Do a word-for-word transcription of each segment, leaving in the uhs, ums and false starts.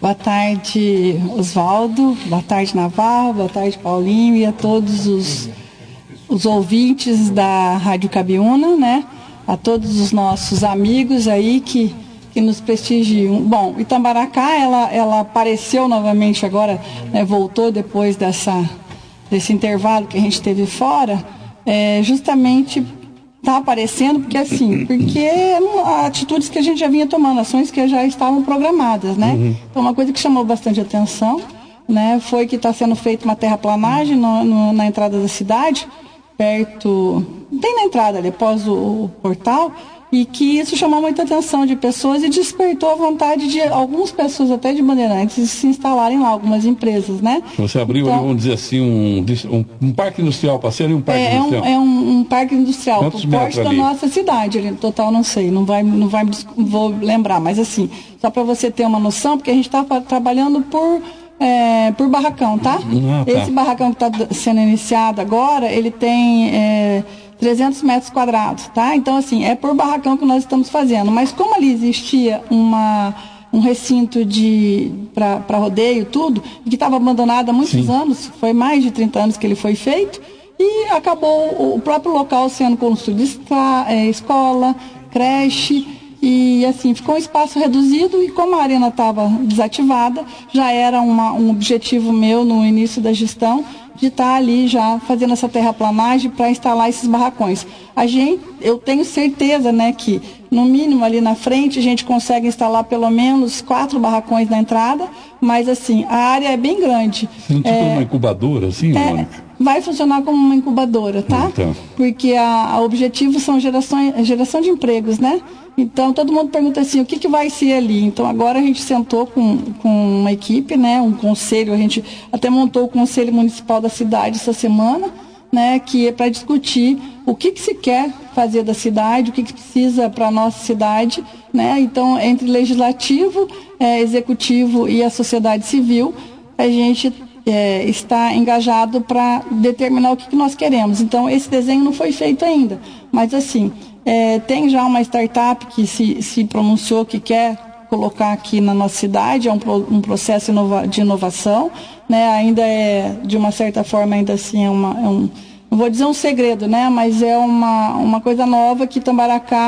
Boa tarde, Oswaldo. Boa tarde, Navarro. Boa tarde, Paulinho. E a todos os, os ouvintes da Rádio Cabiúna, né? A todos os nossos amigos aí que, que nos prestigiam. Bom, Itambaracá, ela, ela apareceu novamente agora, né, voltou depois dessa, desse intervalo que a gente teve fora, é, justamente está aparecendo porque assim, porque atitudes que a gente já vinha tomando, ações que já estavam programadas, né? Uhum. Então, uma coisa que chamou bastante atenção, né, foi que está sendo feita uma terraplanagem no, no, na entrada da cidade, perto, bem na entrada ali, após o, o portal, e que isso chamou muita atenção de pessoas e despertou a vontade de algumas pessoas, até de Bandeirantes, de se instalarem lá, algumas empresas, né? Você abriu, então, vamos dizer assim, um, um, um parque industrial, passei ali um parque é, industrial. É um, é um, um parque industrial, Quantos por porte da nossa cidade, ali, total não sei, não vai, não vai, vou lembrar, mas assim, só para você ter uma noção, porque a gente está trabalhando por... É, por barracão, tá? Ah, tá? Esse barracão que está sendo iniciado agora, ele tem é, trezentos metros quadrados, tá? Então, assim, é por barracão que nós estamos fazendo. Mas como ali existia uma, um recinto de para rodeio, tudo, que estava abandonado há muitos Sim. anos, foi mais de trinta anos que ele foi feito, e acabou o próprio local sendo construído estra, é, escola, creche. E assim, ficou um espaço reduzido e como a arena estava desativada, já era uma, um objetivo meu no início da gestão de estar tá ali já fazendo essa terraplanagem para instalar esses barracões. A gente, eu tenho certeza, né, que no mínimo ali na frente a gente consegue instalar pelo menos quatro barracões na entrada, mas assim, a área é bem grande. Não tipo é, uma incubadora, assim, é, Mônica? Vai funcionar como uma incubadora, tá? Então. Porque a, a objetivo são gerações, geração de empregos, né? Então, todo mundo pergunta assim, o que, que vai ser ali? Então, agora a gente sentou com, com uma equipe, né, um conselho, a gente até montou o Conselho Municipal da cidade essa semana, né, que é para discutir o que, que se quer fazer da cidade, o que, que precisa para a nossa cidade, né? Então, entre legislativo, é, executivo e a sociedade civil, a gente é, está engajado para determinar o que, que nós queremos. Então, esse desenho não foi feito ainda, mas assim... É, tem já uma startup que se, se pronunciou que quer colocar aqui na nossa cidade, é um, um processo inova, de inovação, né? Ainda é, de uma certa forma, ainda assim é, uma, é um, não vou dizer um segredo, né? Mas é uma, uma coisa nova que Itambaracá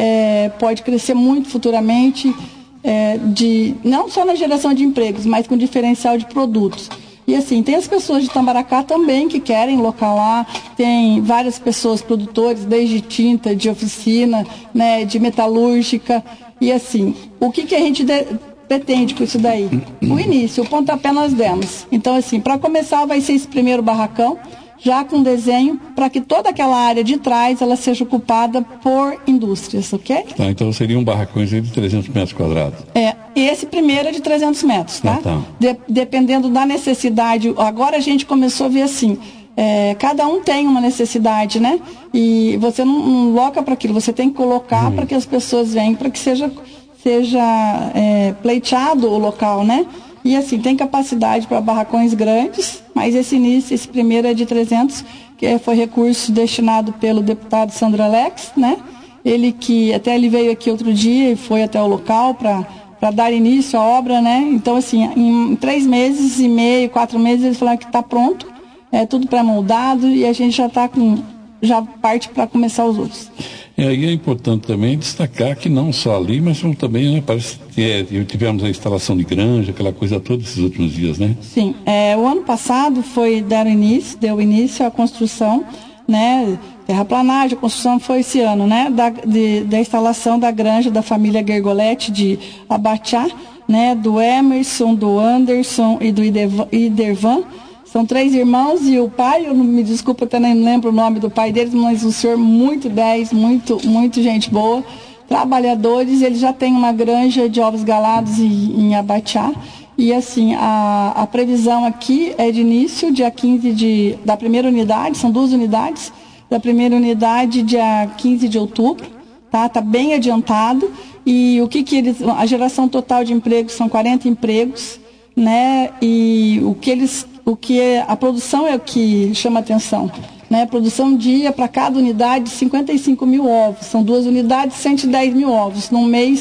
é, pode crescer muito futuramente, é, de, não só na geração de empregos, mas com diferencial de produtos. E assim, tem as pessoas de Itambaracá também que querem localar, tem várias pessoas, produtores, desde tinta, de oficina, né, de metalúrgica, e assim, o que, que a gente de, pretende com isso daí? O início, o pontapé nós demos. Então assim, para começar vai ser esse primeiro barracão, já com desenho, para que toda aquela área de trás, ela seja ocupada por indústrias, ok? Tá, então seria um barracão de trezentos metros quadrados. É, esse primeiro é de trezentos metros, tá? Ah, tá. De, dependendo da necessidade, agora a gente começou a ver assim, é, cada um tem uma necessidade, né? E você não, não loca para aquilo, você tem que colocar hum. para que as pessoas venham, para que seja, seja é, pleiteado o local, né? E assim, tem capacidade para barracões grandes, mas esse início, esse primeiro é de trezentos, que foi recurso destinado pelo deputado Sandro Alex, né? Ele que até ele veio aqui outro dia e foi até o local para para dar início à obra, né? Então, assim, em três meses e meio, quatro meses, eles falaram que está pronto, é tudo pré-moldado e a gente já está com, já parte para começar os outros. E aí é importante também destacar que não só ali, mas também, né, parece que é, tivemos a instalação de granja, aquela coisa toda esses últimos dias, né? Sim, é, o ano passado foi, deram início, deu início à construção, né, terraplanagem, a construção foi esse ano, né, da, de, da instalação da granja da família Gergolete de Abacha, né, do Emerson, do Anderson e do Idervan. São três irmãos e o pai, eu não me desculpa, até nem lembro o nome do pai deles, mas um senhor muito dez, muito, muito gente boa, trabalhadores, ele já tem uma granja de ovos galados em, em Abacha. E assim, a, a previsão aqui é de início, dia quinze de, da primeira unidade, são duas unidades, da primeira unidade, dia quinze de outubro, tá? Tá bem adiantado. E o que que eles, a geração total de empregos são quarenta empregos, né? E o que eles, o que é, a produção é o que chama atenção, né? A produção dia para cada unidade cinquenta e cinco mil ovos, são duas unidades, cento e dez mil ovos, num mês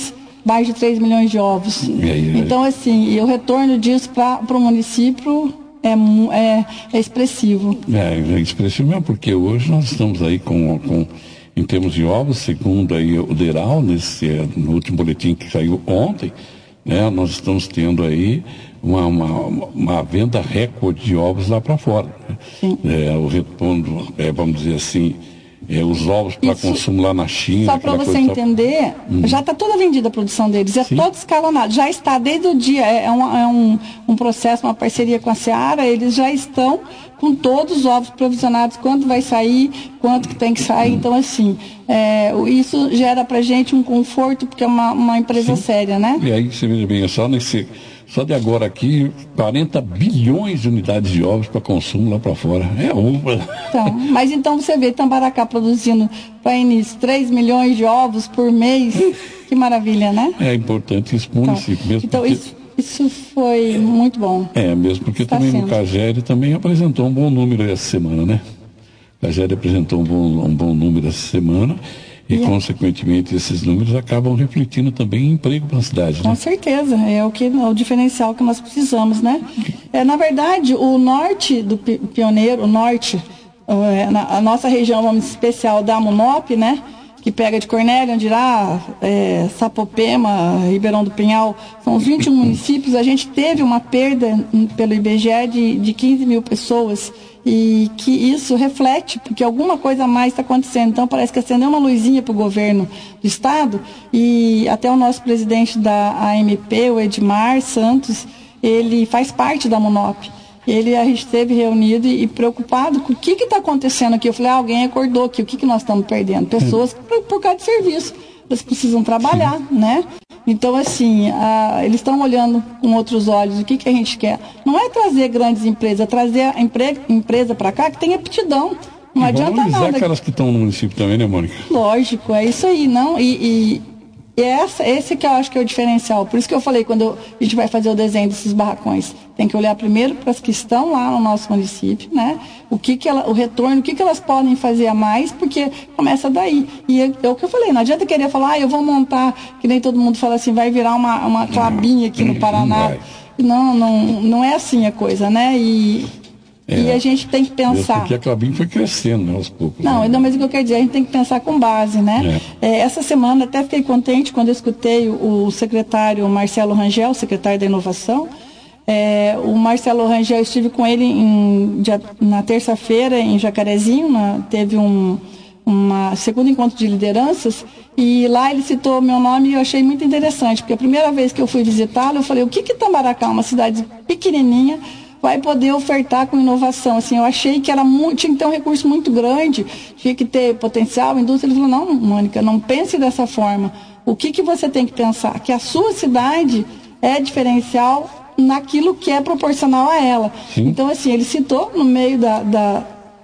mais de três milhões de ovos. E aí, então, assim, e o retorno disso para o município é, é, é expressivo. É, é expressivo mesmo, porque hoje nós estamos aí com, com em termos de ovos, segundo aí o DERAL, nesse, no último boletim que saiu ontem, né, nós estamos tendo aí uma, uma, uma venda recorde de ovos lá para fora. Né? É, o retorno, é, vamos dizer assim, é, os ovos para consumo lá na China. Só para você entender, hum. já está toda vendida a produção deles, é Sim. todo escalonado, já está desde o dia, é, um, é um, um processo, uma parceria com a Seara, eles já estão com todos os ovos provisionados, quanto vai sair, quanto que tem que sair, então assim, é, isso gera para a gente um conforto, porque é uma, uma empresa Sim. séria, né? E aí, você veja bem, é só nesse... Só de agora aqui, quarenta bilhões de unidades de ovos para consumo lá para fora. É uma. Então, mas então você vê Tambaracá produzindo, para início, três milhões de ovos por mês. Que maravilha, né? É importante isso para o município então, mesmo. Então, porque... isso, isso foi muito bom. É, mesmo porque Está também sendo. no CAGED também apresentou um bom número essa semana, né? O CAGED apresentou um bom, um bom número essa semana. E, e, consequentemente, esses números acabam refletindo também em emprego para a cidade. Com né? certeza, é o, que, é o diferencial que nós precisamos, né? É, na verdade, o norte do Pioneiro, o norte, é, na, a nossa região, vamos especial da Munop, né? Que pega de Cornélio, Andirá, é, Sapopema, Ribeirão do Pinhal, são os vinte e um municípios. A gente teve uma perda pelo I B G E de, de quinze mil pessoas. E que isso reflete, porque alguma coisa a mais está acontecendo. Então, parece que acendeu uma luzinha para o governo do Estado, e até o nosso presidente da A M P, o Edmar Santos, ele faz parte da Munop. Ele, a gente esteve reunido e, e preocupado com o que está acontecendo aqui. Eu falei, ah, alguém acordou aqui, o que, que nós estamos perdendo? Pessoas por, por causa de serviço, elas precisam trabalhar, Sim. né? Então, assim, a, eles estão olhando com outros olhos o que, que a gente quer. Não é trazer grandes empresas, é trazer a empre, empresa para cá que tem aptidão. Não e adianta nada. Valorizar aquelas que estão no município também, né, Mônica? Lógico, é isso aí, não? E, e, e essa, esse que eu acho que é o diferencial. Por isso que eu falei, quando eu, a gente vai fazer o desenho desses barracões, tem que olhar primeiro para as que estão lá no nosso município, né? O que que ela, o retorno, o que que elas podem fazer a mais, porque começa daí. E é, é o que eu falei, não adianta querer falar, ah, eu vou montar, que nem todo mundo fala assim, vai virar uma, uma clabinha aqui no Paraná. Não, não, não é assim a coisa, né? E, é, e a gente tem que pensar... Porque a Clabin foi crescendo, né, aos poucos. Não, né? não, mas o que eu quero dizer, a gente tem que pensar com base, né? É. É, essa semana até fiquei contente quando eu escutei o, o secretário Marcelo Rangel, secretário da Inovação. É, o Marcelo Rangel, eu estive com ele em, dia, na terça-feira em Jacarezinho, na, teve um uma segundo encontro de lideranças, e lá ele citou meu nome e eu achei muito interessante, porque a primeira vez que eu fui visitá-lo, eu falei, o que que Tambaracá, uma cidade pequenininha, vai poder ofertar com inovação? Assim, eu achei que era muito, tinha que ter um recurso muito grande, tinha que ter potencial, indústria. Ele falou, não, Mônica, não pense dessa forma. O que que você tem que pensar? Que a sua cidade é diferencial naquilo que é proporcional a ela. Sim. Então, assim, ele citou no meio da, da,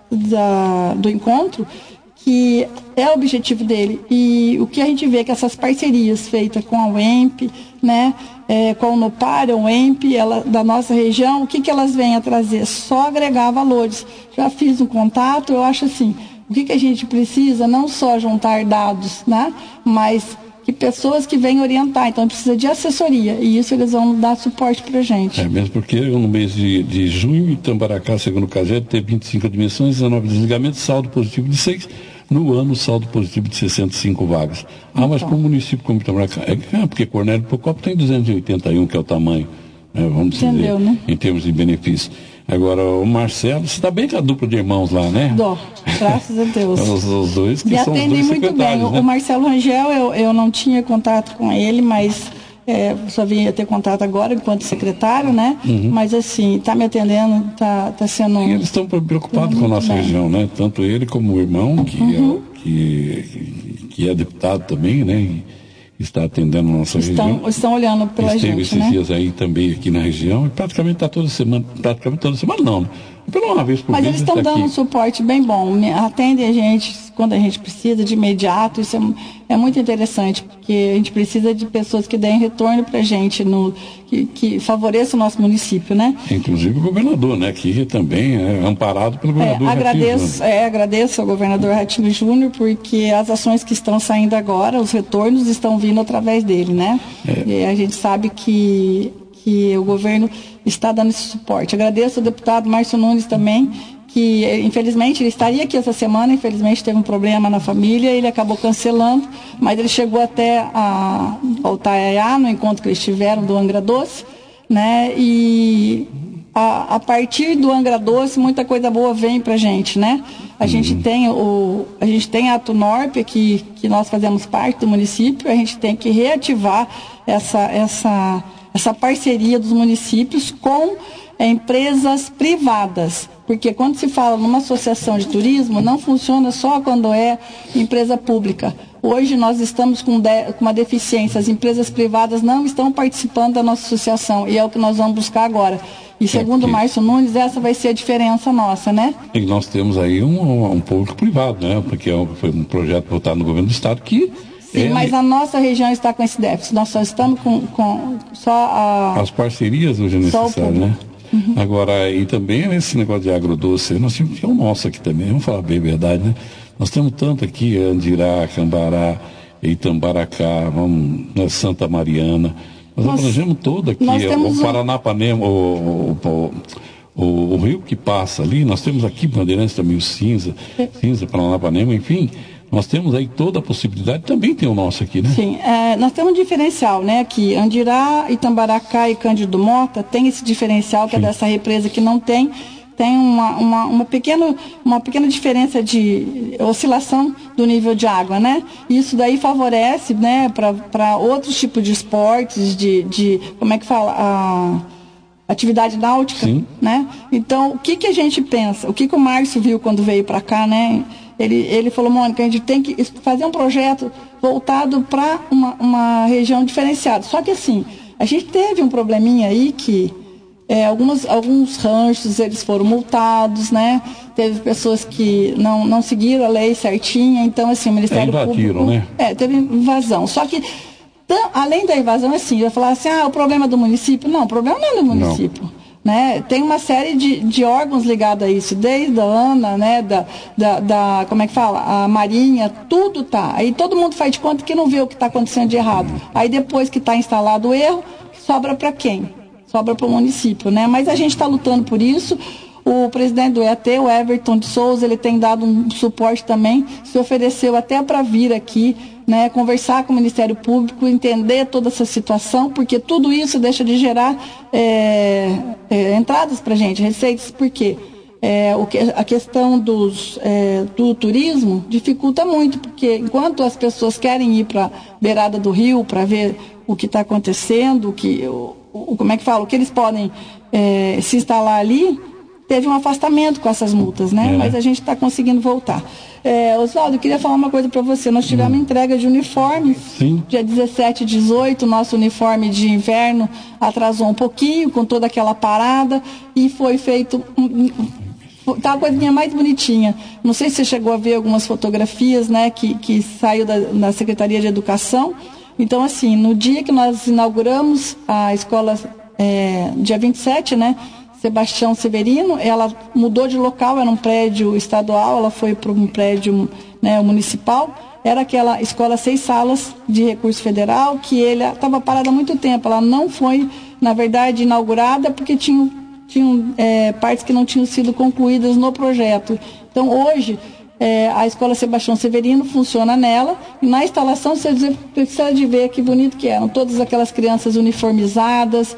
da, do encontro que é o objetivo dele. E o que a gente vê é que essas parcerias feitas com a U E M P, né, é, com a Unopar, a U E M P, ela, da nossa região, o que, que elas vêm a trazer? Só agregar valores. Já fiz um contato, eu acho assim, o que, que a gente precisa? Não só juntar dados, né, mas que pessoas que vêm orientar, então precisa de assessoria, e isso eles vão dar suporte para a gente. É mesmo porque no mês de, de junho, em Tambaracá, segundo o CAGED, teve vinte e cinco admissões, dezenove desligamentos, saldo positivo de seis, no ano saldo positivo de sessenta e cinco vagas. Ah, então. Mas para um município como Tambaracá, é, é porque Cornélio Procópio tem duzentos e oitenta e um, que é o tamanho, né, vamos Entendeu, dizer, né? Em termos de benefício. Agora, o Marcelo, você está bem com a dupla de irmãos lá, né? Dó, graças a Deus. os, os dois que Me são os dois muito bem. né? O Marcelo Rangel, eu, eu não tinha contato com ele, mas é, só vinha ter contato agora enquanto secretário, né? Uhum. Mas assim, está me atendendo, está tá sendo... E eles estão preocupados com a nossa bem. região, né? Tanto ele como o irmão, que, uhum. é, que, que é deputado também, né? E está atendendo a nossa estão, região. Estão olhando pela Esteve gente, esses né? dias aí também aqui na região, e praticamente está toda semana, praticamente toda semana não, né? Pelo uma vez por Mas mês eles estão tá dando aqui. um suporte bem bom, atendem a gente quando a gente precisa, de imediato. Isso é, é muito interessante, porque a gente precisa de pessoas que deem retorno para a gente, no, que, que favoreçam o nosso município, né? Inclusive o governador, né? Que também é amparado pelo governador é, Ratinho agradeço, Júnior. é, agradeço ao governador Ratinho Júnior, porque as ações que estão saindo agora, os retornos estão vindo através dele, né? É. E a gente sabe que, que o governo está dando esse suporte. Agradeço ao deputado Márcio Nunes também, que infelizmente ele estaria aqui essa semana, infelizmente teve um problema na família, ele acabou cancelando, mas ele chegou até a, ao Itaiá, no encontro que eles tiveram do Angra Doce, né? E a, a partir do Angra Doce muita coisa boa vem pra gente, né? A, uhum. gente, tem o, a gente tem a Tunorp aqui, que nós fazemos parte do município, a gente tem que reativar essa, essa, essa parceria dos municípios com é, empresas privadas. Porque quando se fala numa associação de turismo, não funciona só quando é empresa pública. Hoje nós estamos com, de, com uma deficiência, as empresas privadas não estão participando da nossa associação, e é o que nós vamos buscar agora. E segundo o é Márcio Nunes, essa vai ser a diferença nossa, né? E nós temos aí um, um público privado, né? Porque foi um projeto votado no governo do estado que... Sim, é... mas a nossa região está com esse déficit. Nós só estamos com, com só a... As parcerias hoje é necessário, né? Uhum. Agora, e também nesse negócio de agrodoce, nós temos que é o nosso aqui também, vamos falar bem a verdade, né? Nós temos tanto aqui, Andirá, Cambará, Itambaracá, vamos, né, Santa Mariana, nós, nós abrangemos todo aqui, é, o Paranapanema, o, o, o, o rio que passa ali, nós temos aqui Bandeirantes também, o Cinza, é. Cinza, Paranapanema, enfim... Nós temos aí toda a possibilidade, também tem o nosso aqui, né? Sim, é, nós temos um diferencial, né? Aqui, Andirá, Itambaracá e Cândido Mota tem esse diferencial que Sim. é dessa represa que não tem, tem uma, uma, uma, pequena, uma pequena diferença de oscilação do nível de água, né? Isso daí favorece, né, para outros tipos de esportes, de, de, como é que fala? A atividade náutica, Sim. né? Então, o que que a gente pensa? O que que o Márcio viu quando veio para cá, né? Ele, ele falou, Mônica, a gente tem que fazer um projeto voltado para uma, uma região diferenciada. Só que assim, a gente teve um probleminha aí que é, algumas, alguns ranchos, eles foram multados, né? Teve pessoas que não, não seguiram a lei certinha, então assim, o Ministério é, invadiram, Público... né? É, teve invasão. Só que, tam, além da invasão, assim, vai falar assim, ah, o problema é do município. Não, o problema não é do município. Não. Né? Tem uma série de, de órgãos ligados a isso, desde a ANA, né? da, da, da, como é que fala? A Marinha, tudo tá. Aí todo mundo faz de conta que não vê o que está acontecendo de errado. Aí depois que está instalado o erro, sobra para quem? Sobra para o município, né? Mas a gente está lutando por isso. O presidente do E A T, o Everton de Souza, ele tem dado um suporte também, se ofereceu até para vir aqui, né, conversar com o Ministério Público, entender toda essa situação, porque tudo isso deixa de gerar é, é, entradas para a gente, receitas, porque é, o que, a questão dos, é, do turismo dificulta muito, porque enquanto as pessoas querem ir para a beirada do rio para ver o que está acontecendo, o que, o, o, como é que fala, o que eles podem é, se instalar ali, teve um afastamento com essas multas, né? É. Mas a gente está conseguindo voltar. É, Oswaldo, eu queria falar uma coisa para você. Nós tivemos hum. entrega de uniformes. Sim. Dia dezessete e dezoito, nosso uniforme de inverno atrasou um pouquinho, com toda aquela parada, e foi feito... Um, um, tá a coisinha mais bonitinha. Não sei se você chegou a ver algumas fotografias, né, que, que saiu da, da Secretaria de Educação. Então, assim, no dia que nós inauguramos a escola, é, dia vinte e sete, né, Sebastião Severino, ela mudou de local, era um prédio estadual, ela foi para um prédio, né, municipal, era aquela escola seis salas de recurso federal, que ele estava parada há muito tempo, ela não foi, na verdade, inaugurada porque tinham, tinham é, partes que não tinham sido concluídas no projeto. Então, hoje, é, a escola Sebastião Severino funciona nela, e na instalação você precisa de ver que bonito que eram, todas aquelas crianças uniformizadas,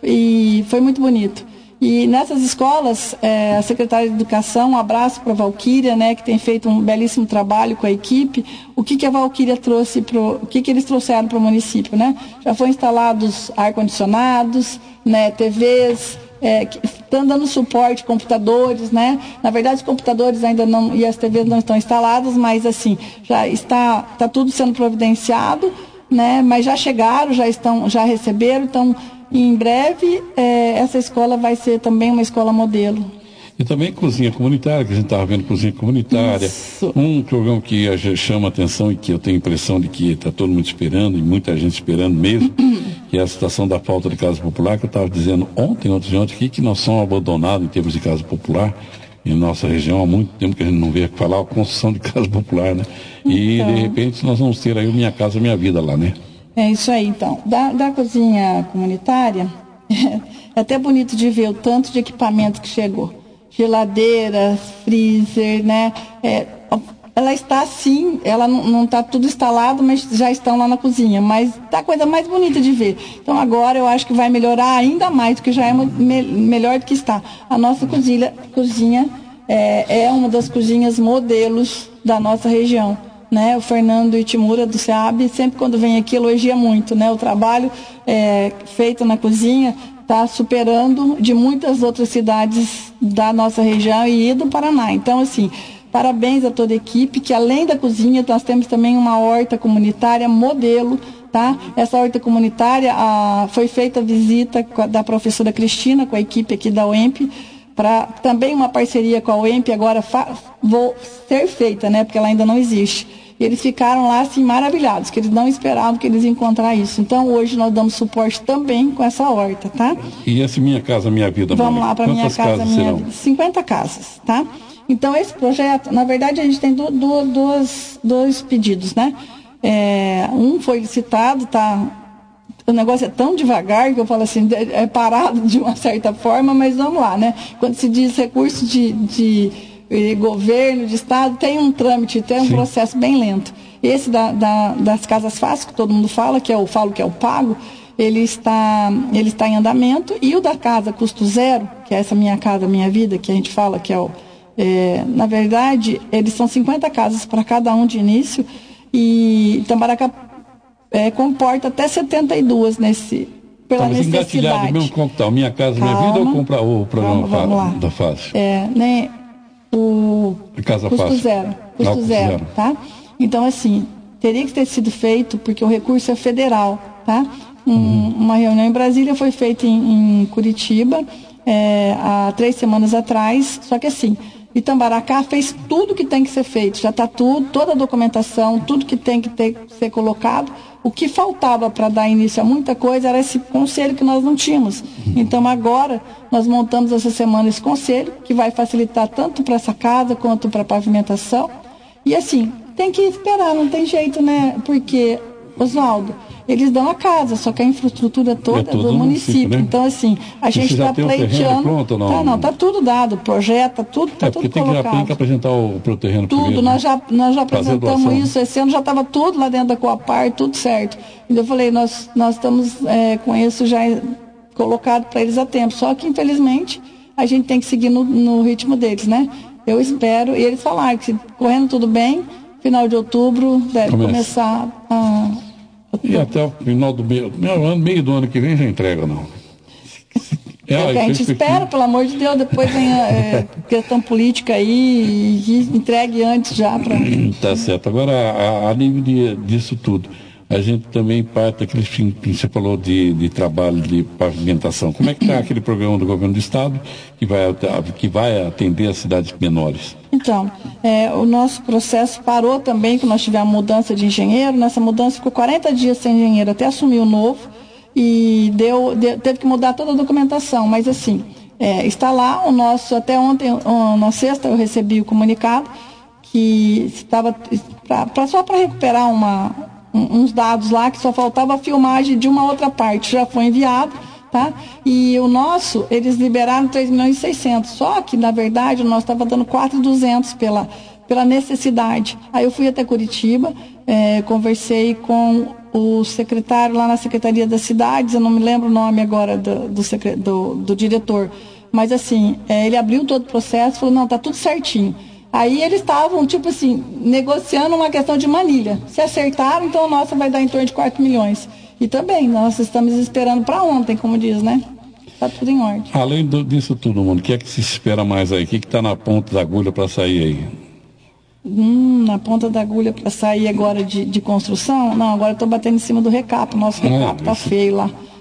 e foi muito bonito. E nessas escolas, é, a secretária de Educação, um abraço para a Valquíria, né, que tem feito um belíssimo trabalho com a equipe. O que, que a Valquíria trouxe, pro, o que, que eles trouxeram para o município, né? Já foram instalados ar-condicionados, né, T Vs, é, estão dando suporte, computadores, né? Na verdade, os computadores ainda não, e as T Vs não estão instaladas, mas assim, já está, está tudo sendo providenciado, né? Mas já chegaram, já estão, já receberam, então... E em breve, é, essa escola vai ser também uma escola modelo. E também cozinha comunitária, que a gente estava vendo cozinha comunitária. Isso. Um programa que a gente chama atenção e que eu tenho a impressão de que está todo mundo esperando, e muita gente esperando mesmo, que é a situação da falta de casa popular, que eu estava dizendo ontem, ontem, ontem, aqui, que nós somos abandonados em termos de casa popular. Em nossa região, há muito tempo que a gente não vê falar a construção de casa popular, né? E, então, de repente, nós vamos ter aí o Minha Casa Minha Vida lá, né? É isso aí, então. Da, da cozinha comunitária, é até bonito de ver o tanto de equipamento que chegou. Geladeira, freezer, né? É, ela está assim, ela não está tudo instalado, mas já estão lá na cozinha. Mas tá a coisa mais bonita de ver. Então agora eu acho que vai melhorar ainda mais, porque já é me, melhor do que está. A nossa cozinha, cozinha é, é uma das cozinhas modelos da nossa região. Né? O Fernando Itimura do SEAB, sempre quando vem aqui, elogia muito, né? O trabalho é, feito na cozinha está superando de muitas outras cidades da nossa região e do Paraná. Então, assim, parabéns a toda a equipe, que além da cozinha, nós temos também uma horta comunitária modelo, tá? Essa horta comunitária, a, foi feita a visita da professora Cristina, com a equipe aqui da U E M P, para também uma parceria com a U E M P, agora fa, vou ser feita, né? Porque ela ainda não existe. E eles ficaram lá, assim, maravilhados, que eles não esperavam que eles iam encontrar isso. Então, hoje nós damos suporte também com essa horta, tá? E esse Minha Casa Minha Vida, Vamos Mônica, lá para Minha Casa Minha serão? Vida. cinquenta casas, tá? Então, esse projeto, na verdade, a gente tem do, do, dois, dois pedidos, né? É, um foi licitado, tá? O negócio é tão devagar que eu falo assim, é parado de uma certa forma, mas vamos lá, né? Quando se diz recurso de... de E governo, de estado, tem um trâmite, tem um Sim. processo bem lento. Esse da, da, das casas fáceis, que todo mundo fala, que é o falo que é o pago, ele está, ele está em andamento, e o da casa custo zero, que é essa Minha Casa Minha Vida, que a gente fala que é o... É, na verdade, eles são cinquenta casas para cada um de início, e Itamaracá é, comporta até setenta e duas nesse... Pela Estamos necessidade. Mesmo como tá, o Minha Casa Minha Calma, Vida ou comprar o programa calma, da fase? É, né... O Casa custo fácil. zero, custo Não, zero, zero, tá? Então, assim, teria que ter sido feito, porque o recurso é federal, tá? Um, uhum. Uma reunião em Brasília foi feita em, em Curitiba, é, há três semanas atrás, só que assim, Itambaracá fez tudo que tem que ser feito, já está tudo, toda a documentação, tudo que tem que ter, ser colocado. O que faltava para dar início a muita coisa era esse conselho que nós não tínhamos. Então, agora, nós montamos essa semana esse conselho, que vai facilitar tanto para essa casa quanto para a pavimentação. E, assim, tem que esperar, não tem jeito, né? Porque, Oswaldo, eles dão a casa, só que a infraestrutura toda é do município. município né? Então, assim, a e gente está pleiteando. Pronto, não? Tá, não, está tudo dado, projeto, tudo está é, tudo tem colocado. Que, tem que apresentar o pro terreno Tudo, primeiro, nós, né? já, nós já apresentamos isso, esse ano já estava tudo lá dentro da Coapar, tudo certo. Então eu falei, nós, nós estamos é, com isso já colocado para eles a tempo, só que infelizmente a gente tem que seguir no, no ritmo deles, né? Eu espero, e eles falaram que se correndo tudo bem, final de outubro deve Começa. começar a... E até o final do meio, meio do ano que vem já entrega, não? É, é o que a gente espera, pelo amor de Deus, depois vem a é, questão política aí e, e entregue antes já para... Tá certo. Agora, a, a nível de, disso tudo, a gente também parte daquele fim que você falou de, de trabalho de pavimentação. Como é que está aquele programa do governo do estado que vai, que vai atender as cidades menores? Então, é, o nosso processo parou também, que nós tivemos mudança de engenheiro. Nessa mudança ficou quarenta dias sem engenheiro até assumir o novo e deu, deu, teve que mudar toda a documentação. Mas assim, é, está lá o nosso, até ontem, na sexta eu recebi o comunicado que estava pra, pra, só para recuperar uma, um, uns dados lá, que só faltava a filmagem de uma outra parte, já foi enviado. Tá? E o nosso, eles liberaram três milhões e seiscentos, só que, na verdade, o nosso estava dando quatro milhões e duzentos pela, pela necessidade. Aí eu fui até Curitiba, é, conversei com o secretário lá na Secretaria das Cidades, eu não me lembro o nome agora do, do, do, do diretor, mas assim, é, ele abriu todo o processo e falou, não, tá tudo certinho. Aí eles estavam, tipo assim, negociando uma questão de manilha. Se acertaram, então o nosso vai dar em torno de quatro milhões. E também, nós estamos esperando para ontem, como diz, né? Está tudo em ordem. Além do, disso tudo, mundo, o que é que se espera mais aí? O que está na ponta da agulha para sair aí? Hum, na ponta da agulha para sair agora de, de construção? Não, agora estou batendo em cima do recap. Nosso recap está ah, feio lá.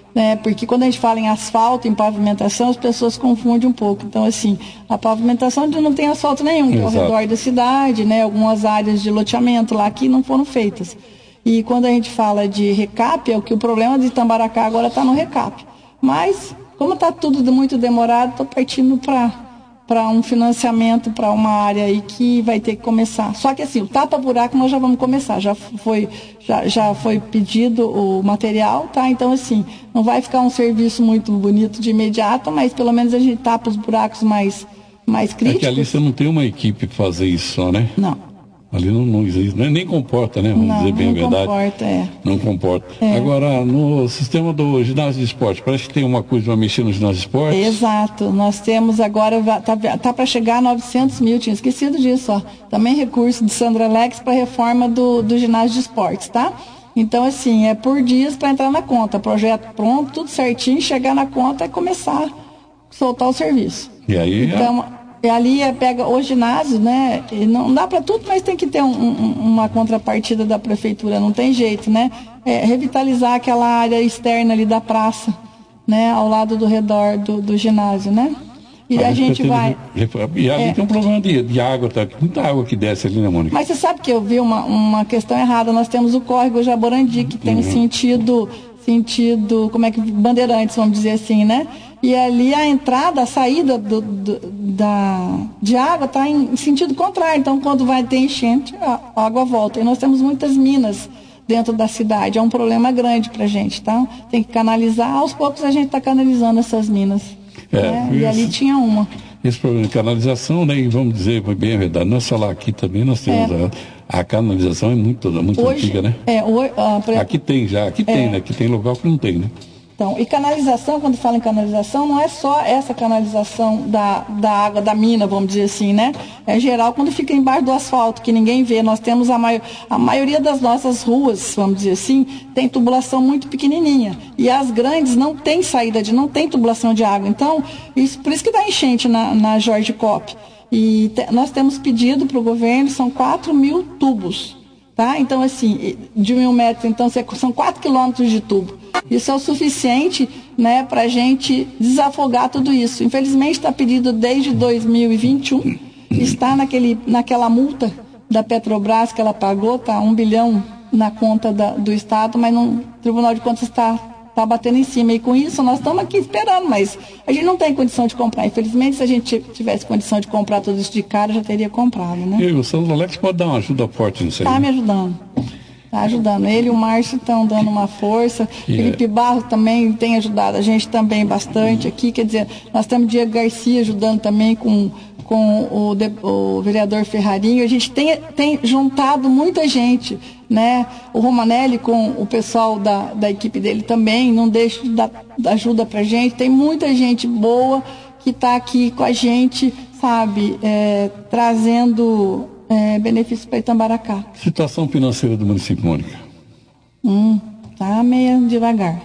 né? Porque quando a gente fala em asfalto, em pavimentação, as pessoas confundem um pouco. Então, assim, a pavimentação não tem asfalto nenhum, que é ao redor da cidade, né? Algumas áreas de loteamento lá que não foram feitas. E quando a gente fala de recap, é o que o problema de Itamaracá agora está no recap. Mas, como está tudo muito demorado, estou partindo para para um financiamento para uma área aí que vai ter que começar. Só que assim, o tapa-buraco nós já vamos começar, já foi, já, já foi pedido o material, tá? Então assim, não vai ficar um serviço muito bonito de imediato, mas pelo menos a gente tapa os buracos mais, mais críticos. É que ali você não tem uma equipe para fazer isso só, né? Não. Ali não, não existe, nem, nem comporta, né? Vamos não, dizer bem a verdade. Não comporta, é. Não comporta. É. Agora, no sistema do ginásio de esporte, parece que tem uma coisa para mexer no ginásio de esporte. Exato. Nós temos agora, tá, tá para chegar a novecentos mil, tinha esquecido disso, ó. Também recurso de Sandra Alex para reforma do, do ginásio de esportes, tá? Então, assim, é por dias para entrar na conta. Projeto pronto, tudo certinho, chegar na conta e começar a soltar o serviço. E aí... Então, a... E ali é, pega o ginásio, né? E não dá para tudo, mas tem que ter um, um, uma contrapartida da prefeitura, não tem jeito, né? É, revitalizar aquela área externa ali da praça, né? Ao lado do redor do, do ginásio, né? E a, a gente vai... E ali é, tem um problema de, de água, tá? Muita água que desce ali, né, Mônica? Mas você sabe que eu vi uma, uma questão errada. Nós temos o córrego Jaborandi, que tem uhum. sentido, sentido, como é que, Bandeirantes, vamos dizer assim, né? E ali a entrada, a saída do, do, da, de água está em sentido contrário. Então, quando vai ter enchente, a água volta. E nós temos muitas minas dentro da cidade. É um problema grande para a gente, tá? Tem que canalizar. Aos poucos a gente está canalizando essas minas. É, né? esse, e ali tinha uma. Esse problema de canalização, né? E vamos dizer, foi bem a verdade. Não é só lá, aqui também nós temos... É. A, a canalização é muito, muito hoje, antiga, né? É, hoje, uh, pra... Aqui tem já, aqui é. tem, né? Aqui tem local que não tem, né? Então, e canalização, quando fala em canalização, não é só essa canalização da, da água da mina, vamos dizer assim, né? É geral quando fica embaixo do asfalto, que ninguém vê. Nós temos a, mai- a maioria das nossas ruas, vamos dizer assim, tem tubulação muito pequenininha. E as grandes não tem saída, de, não tem tubulação de água. Então, isso, por isso que dá enchente na, na Jorge Cop. E te, nós temos pedido para o governo, são quatro mil tubos. Tá? Então, assim, de mil metros, então, são quatro quilômetros de tubo. Isso é o suficiente, né, para a gente desafogar tudo isso. Infelizmente, está pedido desde dois mil e vinte e um, está naquele, naquela multa da Petrobras que ela pagou, tá um bilhão na conta da, do Estado, mas no Tribunal de Contas está tá batendo em cima. E com isso, nós estamos aqui esperando, mas a gente não tem condição de comprar. Infelizmente, se a gente tivesse condição de comprar tudo isso de cara, já teria comprado, né? E o Sandro Alex pode dar uma ajuda forte nisso aí? Está me ajudando. Está ajudando. Ele e o Márcio estão dando uma força. Yeah. Felipe Barros também tem ajudado a gente também bastante aqui. Quer dizer, nós temos Diego Garcia ajudando também com, com o, de, o vereador Ferrarinho. A gente tem, tem juntado muita gente, né? O Romanelli com o pessoal da, da equipe dele também, não deixa de dar ajuda para a gente. Tem muita gente boa que está aqui com a gente, sabe, é, trazendo... É, benefício para Itamaracá. Situação financeira do município, Mônica? Hum, tá meio devagar.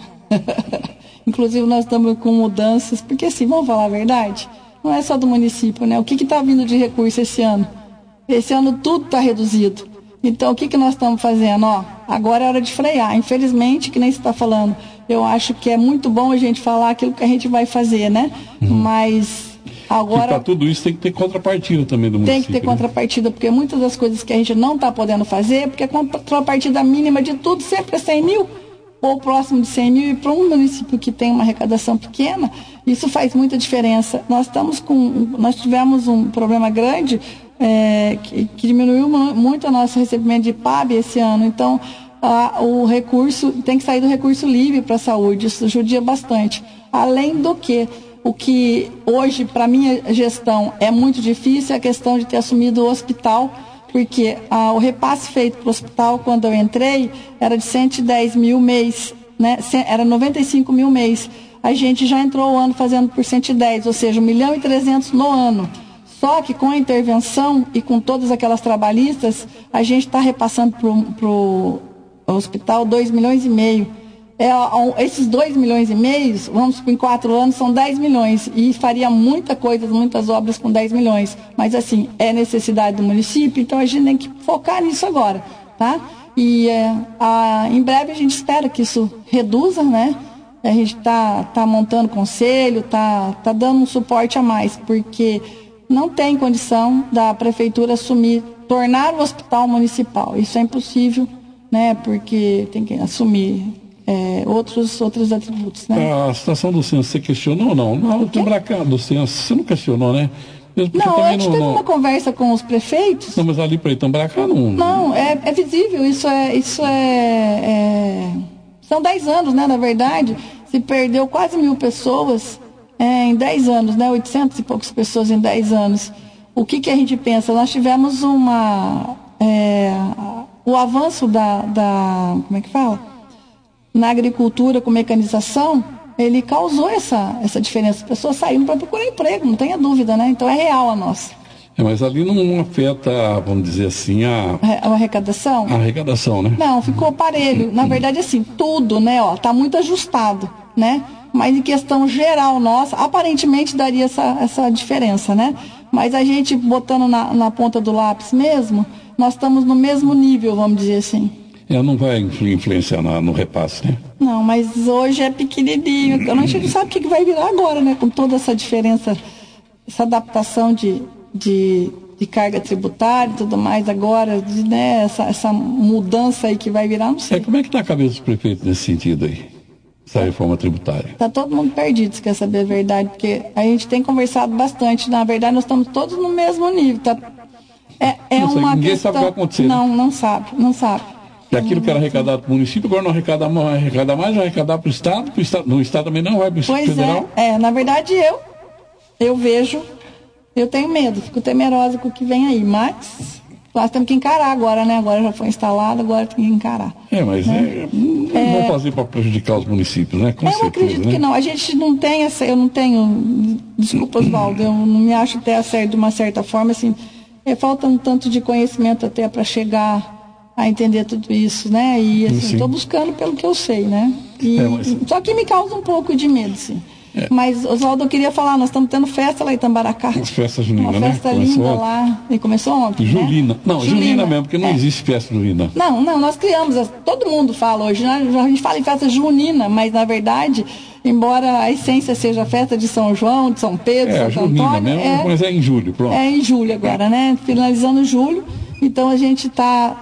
Inclusive nós estamos com mudanças, porque assim, vamos falar a verdade, não é só do município, né? O que está vindo de recurso esse ano? Esse ano tudo está reduzido. Então o que, que nós estamos fazendo? Ó, agora é hora de frear. Infelizmente, que nem você está falando, eu acho que é muito bom a gente falar aquilo que a gente vai fazer, né? Uhum. Mas... Agora, para tudo isso tem que ter contrapartida também do município. Tem que ter, né, contrapartida, porque muitas das coisas que a gente não está podendo fazer, porque a contrapartida mínima de tudo sempre é cem mil, ou próximo de cem mil, e para um município que tem uma arrecadação pequena, isso faz muita diferença. Nós estamos com, nós tivemos um problema grande, é, que, que diminuiu muito o nosso recebimento de P A B esse ano, então a, o recurso, tem que sair do recurso livre para a saúde, isso judia bastante. Além do que, o que hoje, para a minha gestão, é muito difícil é a questão de ter assumido o hospital, porque ah, o repasse feito para o hospital, quando eu entrei, era de cento e dez mil mês, né? Era noventa e cinco mil mês. A gente já entrou o ano fazendo por cento e dez, ou seja, um milhão e trezentos no ano. Só que com a intervenção e com todas aquelas trabalhistas, a gente está repassando para o hospital dois milhões e meio. É, esses dois milhões e meio, vamos em quatro anos, são dez milhões. E faria muita coisa, muitas obras com dez milhões. Mas assim, é necessidade do município, então a gente tem que focar nisso agora, tá? E é, a, em breve a gente espera que isso reduza, né? a gente está tá montando conselho, está tá dando um suporte a mais, porque não tem condição da prefeitura assumir, tornar o hospital municipal. Isso é impossível, né? Porque tem que assumir é, outros, outros atributos, né? A situação do censo, você questionou ou não? Não, tem bracado do censo, você não questionou, né? Não, a gente teve não... uma conversa com os prefeitos. Não, mas ali para Itambaracá não... Não, é, é visível, isso é... Isso é, é... São dez anos, né, na verdade, se perdeu quase mil pessoas é, em dez anos, né, oitocentas e poucas pessoas em dez anos. O que que a gente pensa? Nós tivemos uma... É, o avanço da, da... Como é que fala? Na agricultura com mecanização, ele causou essa, essa diferença. As pessoas saíram para procurar emprego, não tenha dúvida, né? Então é real a nossa. É, mas ali não afeta, vamos dizer assim, a... A arrecadação? A arrecadação, né? Não, ficou parelho. Na verdade, assim, tudo, né, ó, tá muito ajustado, né? Mas em questão geral nossa, aparentemente daria essa, essa diferença, né? Mas a gente, botando na, na ponta do lápis mesmo, nós estamos no mesmo nível, vamos dizer assim. Ela não vai influenciar na, no repasse, né? Não, mas hoje é pequenininho. A gente não sabe o que vai virar agora, né? Com toda essa diferença, essa adaptação de, de, de carga tributária e tudo mais agora, de, né? essa, essa mudança aí que vai virar, não sei. É, como é que está a cabeça dos prefeitos nesse sentido aí? Essa reforma tributária. Está todo mundo perdido, se quer saber a verdade, porque a gente tem conversado bastante. Na verdade, nós estamos todos no mesmo nível. Tá? É, é não sei, uma ninguém questão... sabe o que vai acontecer. Não, né? não sabe, não sabe. E aquilo que era arrecadado para o município, agora não arrecada mais, vai arrecadar mais, vai arrecadar para o Estado, pro Estado, no Estado também não, vai para o Federal. É, é, na verdade eu, eu vejo, eu tenho medo, fico temerosa com o que vem aí, mas nós temos que encarar agora, né? Agora já foi instalado, agora tem que encarar. É, mas né? é, não é, vão fazer para prejudicar os municípios, né? Com eu certeza, acredito né? que não, a gente não tem essa, eu não tenho, desculpa Oswaldo, eu não me acho até certo de uma certa forma, assim, é, falta um tanto de conhecimento até para chegar a entender tudo isso, né? E assim, estou buscando pelo que eu sei, né? E, é, mas... Só que me causa um pouco de medo, sim. É. Mas, Oswaldo, eu queria falar, nós estamos tendo festa lá em Itambaracá. As festas juninas, Uma festa né? linda começou... lá. E começou ontem, Julina. Né? Não, Julina, Julina mesmo, porque não é. existe festa junina. Não, não, nós criamos, todo mundo fala hoje, né? A gente fala em festa junina, mas na verdade, embora a essência seja a festa de São João, de São Pedro, é, São Julina Antônio. Mesmo, é, mas é em julho, pronto. É em julho agora, né? Finalizando julho. Então a gente está,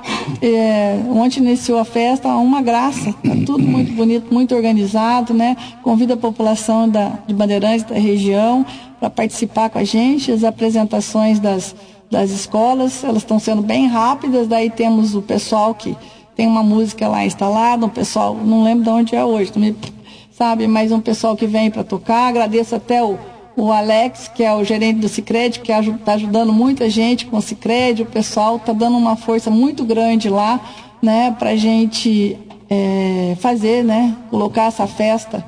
é, ontem iniciou a festa, uma graça, está tudo muito bonito, muito organizado, né? Convido a população da, de Bandeirantes, da região, para participar com a gente, as apresentações das, das escolas, elas estão sendo bem rápidas, daí temos o pessoal que tem uma música lá instalada, um pessoal, não lembro de onde é hoje, me, sabe, mas um pessoal que vem para tocar, agradeço até o O Alex, que é o gerente do Sicredi, que está ajudando muita gente com o Sicredi, o pessoal está dando uma força muito grande lá, né, para a gente é, fazer, né, colocar essa festa,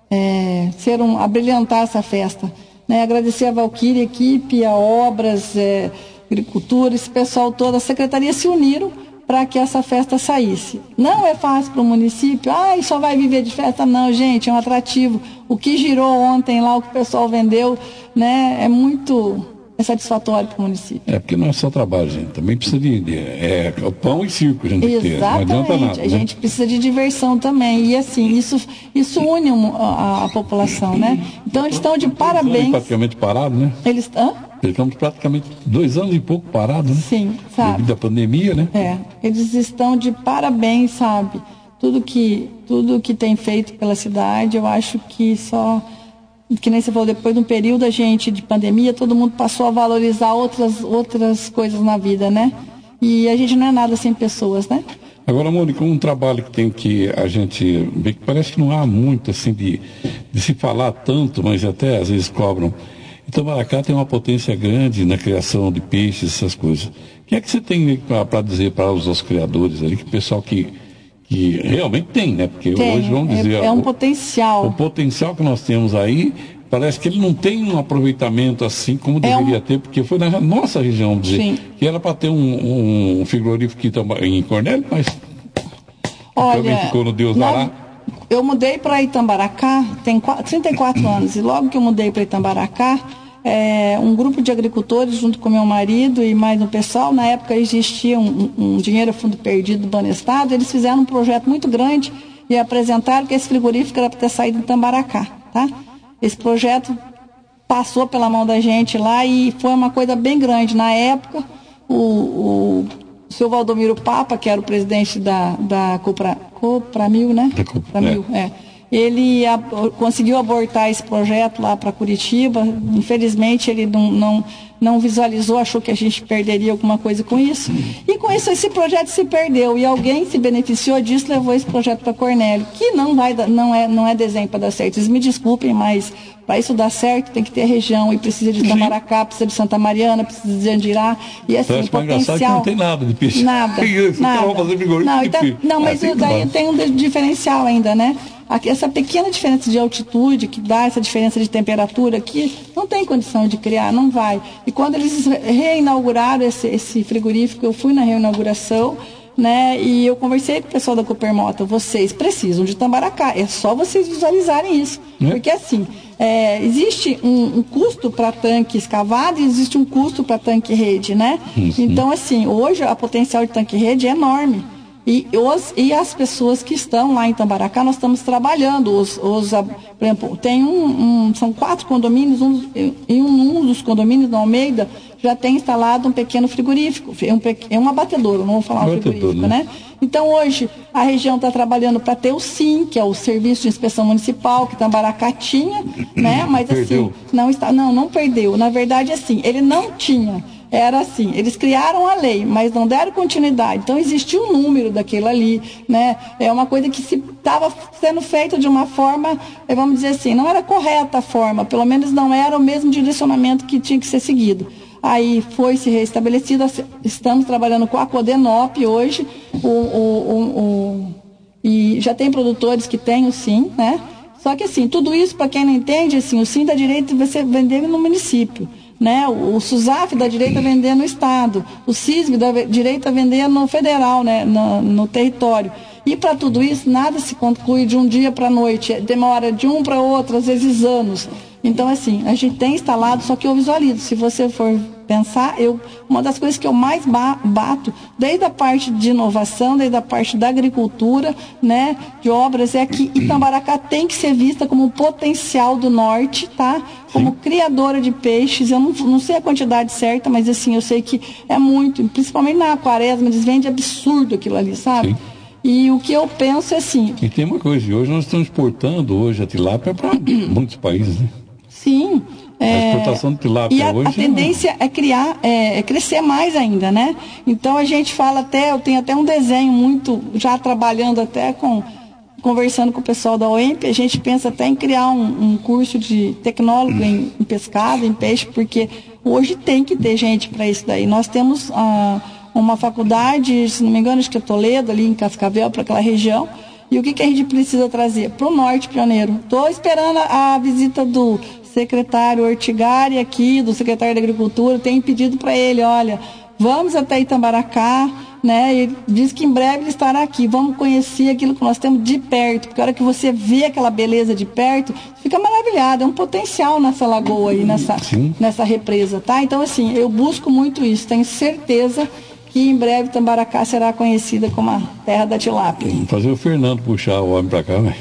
é, ser um, abrilhantar essa festa. Né, agradecer a Valquíria, equipe, a Obras, é, Agricultura, esse pessoal todo, as secretarias se uniram para que essa festa saísse. Não é fácil para o município, ah, só vai viver de festa, não, gente, é um atrativo. O que girou ontem lá, o que o pessoal vendeu, né, é muito é satisfatório para o município. É, porque não é só trabalho, gente, também precisa de, de é, pão e circo, a gente tem que ter, não adianta nada. A gente né? precisa de diversão também, e assim, isso, isso une a, a população, né? Então eles estão de parabéns. Praticamente parado, né? Eles estão... Ficamos praticamente dois anos e pouco parados, né? Sim, sabe. Devido à pandemia, né? É, eles estão de parabéns, sabe? Tudo que, tudo que tem feito pela cidade, eu acho que só, que nem você falou, depois de um período a gente de pandemia, todo mundo passou a valorizar outras, outras coisas na vida, né? E a gente não é nada sem pessoas, né? Agora, Mônica, um trabalho que tem que a gente vê que parece que não há muito, assim, de, de se falar tanto, mas até às vezes cobram. Itamaracá tem uma potência grande na criação de peixes, essas coisas. O que é que você tem para dizer para os, os criadores ali, que o pessoal que, que realmente tem, né? Porque tem, hoje vamos dizer... É, é um o, potencial. O potencial que nós temos aí, parece que ele não tem um aproveitamento assim como deveria é um... ter, porque foi na nossa região, vamos dizer, Sim. que era para ter um, um frigorífico aqui em Cornélio, mas Olha, ficou no Deus na... lá. Eu mudei para Itambaracá, tem trinta e quatro anos, e logo que eu mudei para Itambaracá, é, um grupo de agricultores, junto com meu marido e mais um pessoal, na época existia um, um dinheiro fundo perdido do Banestado, eles fizeram um projeto muito grande, e apresentaram que esse frigorífico era para ter saído em Tambaracá, tá? Esse projeto passou pela mão da gente lá e foi uma coisa bem grande. Na época, o, o, o seu Valdomiro Papa, que era o presidente da, da Copra, Copramil, né? Da Copramil, é. é. Ele a, conseguiu abortar esse projeto lá para Curitiba. Infelizmente, ele não, não, não visualizou, achou que a gente perderia alguma coisa com isso. E com isso, esse projeto se perdeu. E alguém se beneficiou disso, levou esse projeto para Cornélio, que não, vai, não, é, não é desenho para dar certo. Vocês me desculpem, mas para isso dar certo, tem que ter região. E precisa de Tamaracá, precisa de Santa Mariana, precisa de Andirá. E assim, o potencial... Que não tem nada de peixe. Nada, nada. Não, então, não, mas ah, daí tem um diferencial ainda, né? Essa pequena diferença de altitude, que dá essa diferença de temperatura aqui, não tem condição de criar, não vai. E quando eles reinauguraram esse, esse frigorífico, eu fui na reinauguração, né, e eu conversei com o pessoal da Coopermota, vocês precisam de Tambaracá, é só vocês visualizarem isso. É. Porque assim, é, existe um, um custo para tanque escavado e existe um custo para tanque rede, né? Isso. Então assim, hoje a potencial de tanque rede é enorme. E, os, e as pessoas que estão lá em Tambaracá, nós estamos trabalhando. Os, os, por exemplo, tem um, um, são quatro condomínios, um, e um, um dos condomínios da Almeida já tem instalado um pequeno frigorífico, é um, é um abatedouro, não vou falar um frigorífico, né? né? Então hoje a região está trabalhando para ter o SIM, que é o Serviço de Inspeção Municipal, que Tambaracá tinha, né? Mas perdeu. assim, não, está, não, não perdeu. Na verdade, assim, ele não tinha. Era assim, eles criaram a lei, mas não deram continuidade. Então, existia um número daquilo ali, né? É uma coisa que se estava sendo feita de uma forma, vamos dizer assim, não era correta a forma, pelo menos não era o mesmo direcionamento que tinha que ser seguido. Aí foi se restabelecido, estamos trabalhando com a Codenop hoje, o, o, o, o, e já tem produtores que têm o SIM, né? Só que assim, tudo isso, para quem não entende, assim, o SIM dá direito de você vender no município. Né? O, o SUSAF dá direito a vender no Estado, o SISB dá direito a vender no federal, né? no, no território. E para tudo isso, nada se conclui de um dia para a noite, demora de um para outro, às vezes anos. Então, assim, a gente tem instalado, só que eu visualizo, se você for pensar, eu, uma das coisas que eu mais bato, desde a parte de inovação, desde a parte da agricultura, né, de obras, é que Itambaracá tem que ser vista como um potencial do norte, tá? Como Sim. criadora de peixes. Eu não, não sei a quantidade certa, mas assim, eu sei que é muito, principalmente na Quaresma, eles vendem absurdo aquilo ali, sabe? Sim. E o que eu penso é assim... E tem uma coisa, hoje nós estamos exportando hoje a tilápia para muitos países, né? Sim. A exportação de tilápia e a, hoje... a tendência é, criar, é, é crescer mais ainda, né? Então a gente fala até, eu tenho até um desenho muito, já trabalhando até com, conversando com o pessoal da O E M P, a gente pensa até em criar um, um curso de tecnólogo em, em pescado, em peixe, porque hoje tem que ter gente para isso daí. Nós temos ah, uma faculdade, se não me engano, acho que é Toledo, ali em Cascavel, para aquela região. E o que, que a gente precisa trazer? Para o norte pioneiro. Estou esperando a, a visita do secretário Ortigari aqui, do secretário da Agricultura, tem pedido para ele, olha, vamos até Itambaracá, né? Ele diz que em breve ele estará aqui, vamos conhecer aquilo que nós temos de perto, porque a hora que você vê aquela beleza de perto, fica maravilhado, é um potencial nessa lagoa aí, nessa, nessa represa, tá? Então, assim, eu busco muito isso, tenho certeza que em breve Tambaracá será conhecida como a terra da tilápia. Vamos fazer o Fernando puxar o homem para cá, né?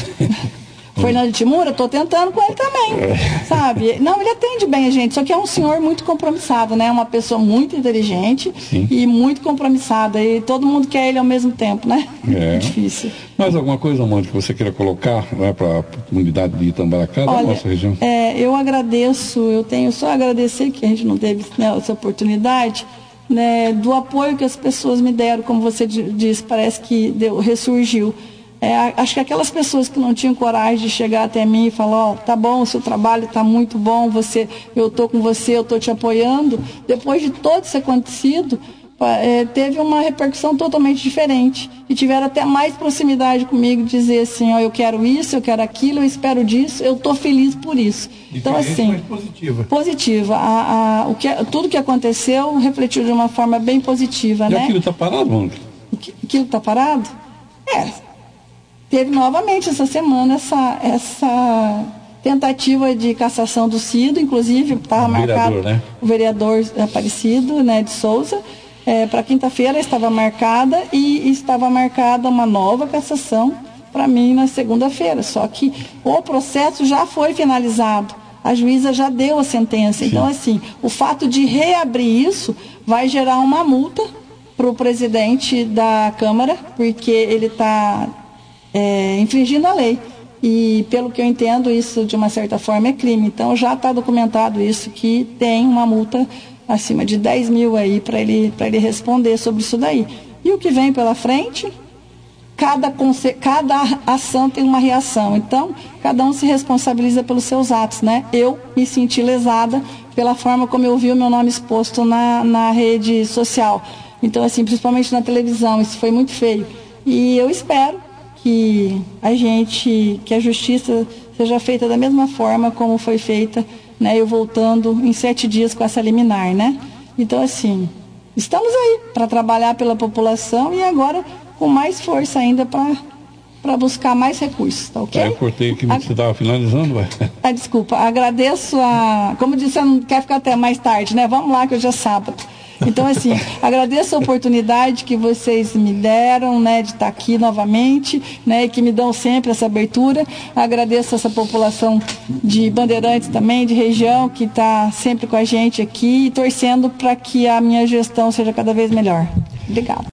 Fernando Timura, estou tentando com ele também, é. sabe? Não, ele atende bem a gente, só que é um senhor muito compromissado, né? Uma pessoa muito inteligente Sim. e muito compromissada. E todo mundo quer ele ao mesmo tempo, né? É, é difícil. Mais alguma coisa, Mônica, que você queira colocar, né, para a comunidade de Itambaracá, da nossa região? É, eu agradeço, eu tenho só a agradecer que a gente não teve, né, essa oportunidade, né, do apoio que as pessoas me deram, como você disse, parece que deu, ressurgiu. É, acho que aquelas pessoas que não tinham coragem de chegar até mim e falar, ó, oh, tá bom, o seu trabalho está muito bom, você, eu estou com você, eu estou te apoiando, depois de todo isso acontecido, é, teve uma repercussão totalmente diferente. E tiveram até mais proximidade comigo, dizer assim, ó, oh, eu quero isso, eu quero aquilo, eu espero disso, eu estou feliz por isso. Diferente, então, assim, mas positiva. Positiva. A, a, o que, tudo que aconteceu refletiu de uma forma bem positiva, e né? Aquilo está parado, Mônica? Aquilo está parado? É. Teve novamente essa semana essa, essa tentativa de cassação do Cido, inclusive estava marcado né? o vereador Aparecido, né, de Souza, é, para quinta-feira estava marcada e estava marcada uma nova cassação para mim na segunda-feira. Só que o processo já foi finalizado. A juíza já deu a sentença. Sim. Então, assim, o fato de reabrir isso vai gerar uma multa para o presidente da Câmara, porque ele está é, infringindo a lei. E, pelo que eu entendo, isso, de uma certa forma, é crime. Então, já está documentado isso, que tem uma multa acima de dez mil aí para ele, para ele responder sobre isso daí. E o que vem pela frente, cada, cada ação tem uma reação. Então, cada um se responsabiliza pelos seus atos, né? Eu me senti lesada pela forma como eu vi o meu nome exposto na, na rede social. Então, assim, principalmente na televisão, isso foi muito feio. E eu espero que a gente, que a justiça seja feita da mesma forma como foi feita, né, eu voltando em sete dias com essa liminar, né? Então, assim, estamos aí para trabalhar pela população e agora com mais força ainda para para buscar mais recursos, tá ok? Ah, eu cortei aqui, mas a... você estava finalizando, vai? Ah, desculpa, agradeço a... Como disse, você não quer ficar até mais tarde, né? Vamos lá que hoje é sábado. Então, assim, agradeço a oportunidade que vocês me deram, né, de estar aqui novamente, né, e que me dão sempre essa abertura. Agradeço essa população de Bandeirantes também, de região, que está sempre com a gente aqui e torcendo para que a minha gestão seja cada vez melhor. Obrigada.